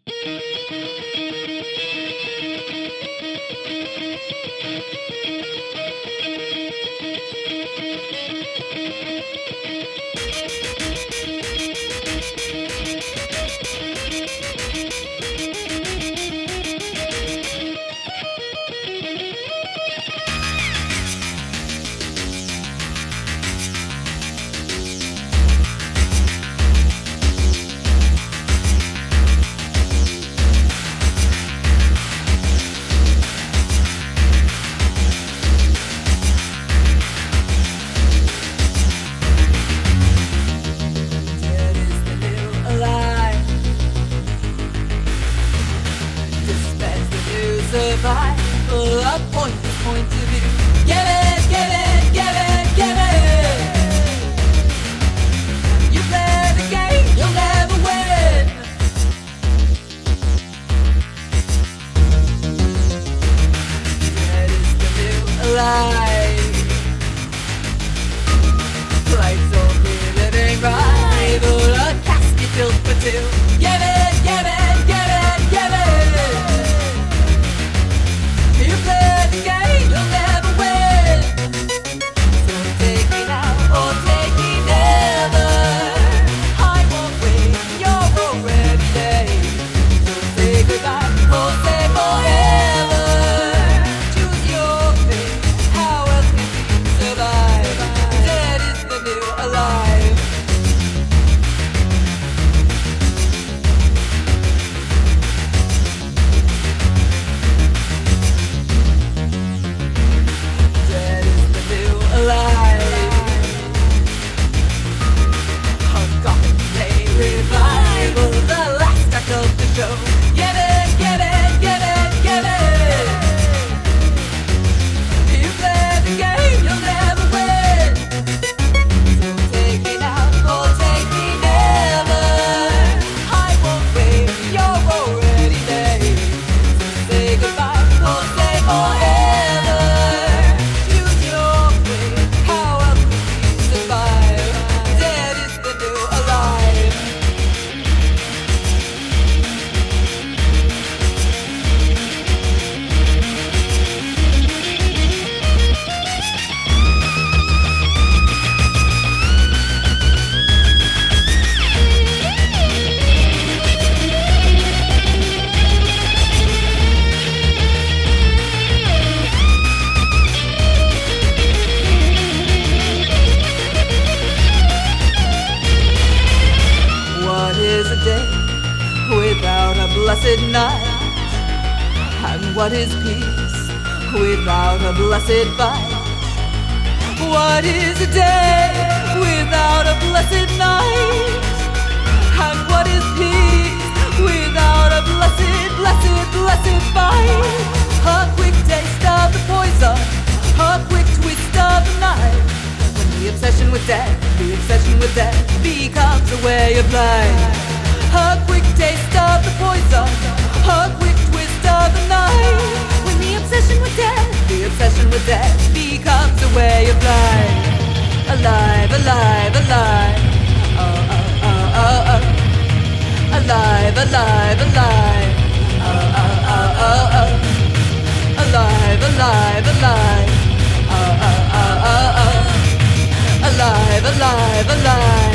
Survival, a point of view. Give it, give it, give it, give it. You play the game, you'll never win. That is the new life. Life's only living rival, a casket built for two. Give it, give it, give it, give it. You play the game, you'll never win. So take me now, or take me never. I won't wait, you're already late. So say goodbye, or say forever. Choose your fate, how else can we survive? Dead is the new alive. Revival, the last act of the show. Give it, give it, give it, give it. You play the game, you'll never win. So take me now, or take me never. I won't wait, you're already late. So say goodbye, or say forever. Choose your fate, how else can we survive? Dead is the new alive. What is a day without a blessed night? And what is peace without a blessed fight? What is a day without a blessed night? And what is peace without a blessed, blessed, blessed fight? A quick taste of the poison, a quick twist of the knife. When the obsession with death becomes a way of life. A quick taste of the poison, a quick twist of the knife. When the obsession with death becomes a way of life. Alive, alive, alive. Oh, oh, oh, oh, oh. Alive, alive, alive. Oh, oh, oh, oh, oh. Alive, alive, alive. Oh, oh, oh, oh, oh. Alive, alive, alive.